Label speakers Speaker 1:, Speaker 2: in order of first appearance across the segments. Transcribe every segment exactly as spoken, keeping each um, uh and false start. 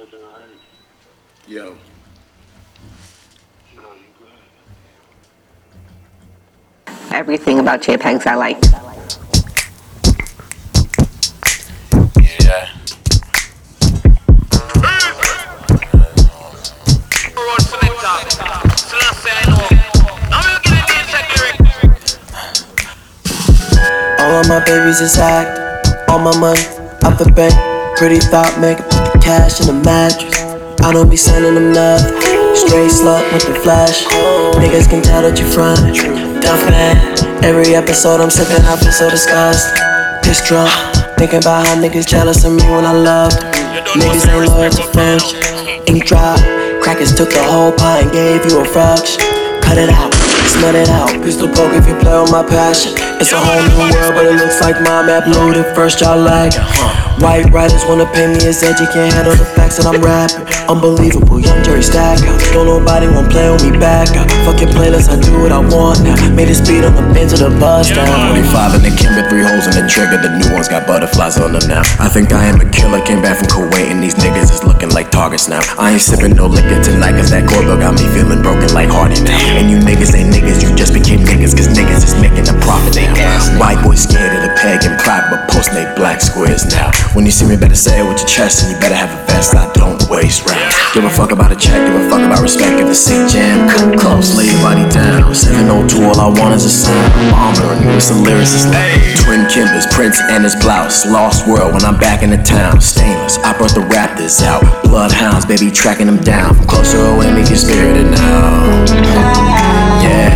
Speaker 1: Yo.
Speaker 2: Everything about JPEGs I like.
Speaker 3: Yeah.
Speaker 4: All of my babies is hacked. All my money out the bank. Pretty thought make put the cash in the mattress. I don't be sending them nothing. Straight slut with the flash. Niggas can tell that you front. Tough man. Every episode I'm sipping, I feel so disgusted. Piss drunk. Thinking about how niggas jealous of me when I love them. Niggas ain't loyal to friendship. Ink drop. Crackers took the whole pie and gave you a fraction. Cut it out, smut it out. Pistol poke if you play on my passion. It's a whole new world, but it looks like my map loaded. First y'all like white writers wanna pay me as edgy, can't handle the facts that I'm rapping. Unbelievable, young Jerry Stackhouse. Don't nobody wanna play with me back out. Fuck your playlist, I do what I want now. Made a speed on the bend to the bus down.
Speaker 1: twenty-five in the Kimber, three holes in the trigger. The new ones got butterflies on them now. I think I am a killer, came back from Kuwait and these niggas is looking like targets now. I ain't sipping no liquor tonight cause that Corvette got me feeling broken like Hardy now. And you niggas ain't niggas, you just became niggas cause niggas is making a profit now. White boy scared of the peg and pride but post they black squares now. When you see me, better say it with your chest and you better have a vest. I don't waste rounds. Give a fuck about a check, give a fuck about respect. If the sick jam, cut close, lay your body down. seven oh two, all I want is a sound. Bomber, and you was a lyricist. Twin Kimbers, Prince and his blouse. Lost world when I'm back in the town. Stainless, I brought the Raptors out. Bloodhounds, baby, tracking them down. From closer away, make you spirited now. Yeah.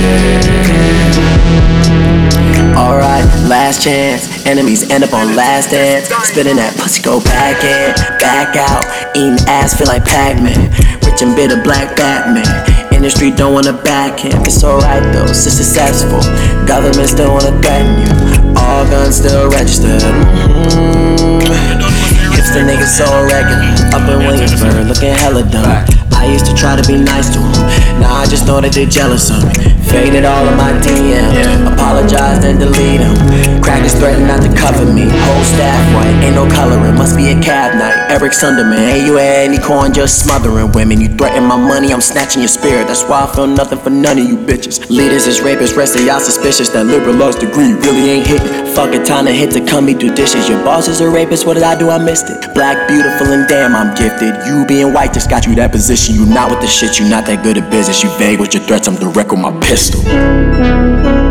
Speaker 1: Alright, last chance. Enemies end up on last dance. Spitting that pussy, go back in, back out. Eating ass, feel like Pac-Man. Rich and bitter, black Batman. Industry don't wanna back him. It's alright though, so successful. Government still wanna threaten you. All guns still registered. Mm-hmm. Hipster niggas so regular. Up in Williamsburg, looking hella dumb. I used to try to be nice to them. Now I just know that they jealous of me. Faded all of my D Ms. Yeah. Apologized and delete them. Crackers threaten not to cover me. Whole staff white, ain't no coloring. Must be a cab night. Eric Sunderman, ain't you at any corn just smothering women. You threaten my money, I'm snatching your spirit. That's why I feel nothing for none of you bitches. Leaders is rapists, rest of y'all suspicious. That liberal arts degree really ain't hitting. Fuck it, time to hit to come me do dishes. Your boss is a rapist, what did I do? I missed it. Black, beautiful, and damn, I'm gifted. You being white just got you that position. You not with the shit, you not that good at business. You vague with your threats, I'm direct with my pistol.